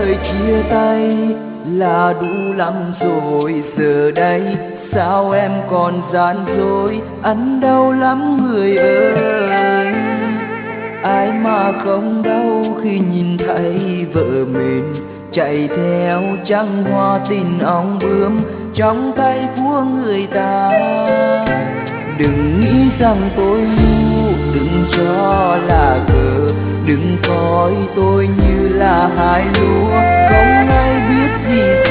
lời chia tay là đủ lắm rồi, giờ đây sao em còn gian dối, anh đau lắm người ơi. Ai mà không đau khi nhìn thấy vợ mình chạy theo trăng hoa tình ong bướm trong tay của người ta. Đừng nghĩ rằng tôi ngu, đừng cho là cờ, đừng coi tôi như là hái lúa không ai biết gì